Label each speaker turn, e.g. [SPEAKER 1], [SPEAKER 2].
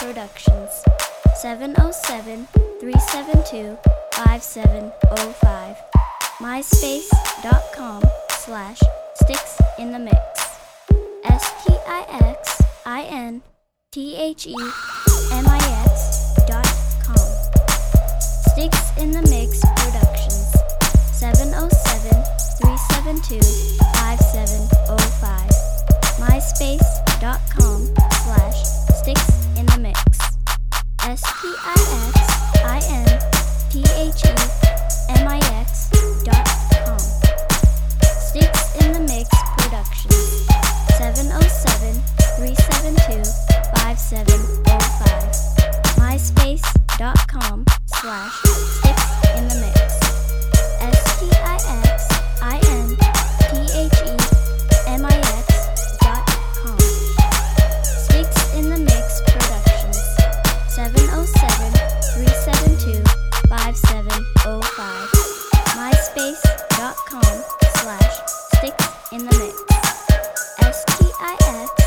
[SPEAKER 1] Productions. 707-372-5705. MySpace.com/SticksInTheMix. SticksInTheMix.com. Sticks in the Mix Productions. 707-372-5705. MySpace.com/SticksInTheMix. SticksInTheMix.com. Sticks in the Mix Productions. 707-372-5705. MySpace.com/SticksInTheMix. SticksInTheMix.com. Sticks in the Mix Productions. 707-372-5705. MySpace.com/SticksInTheMix. SticksInTheMix.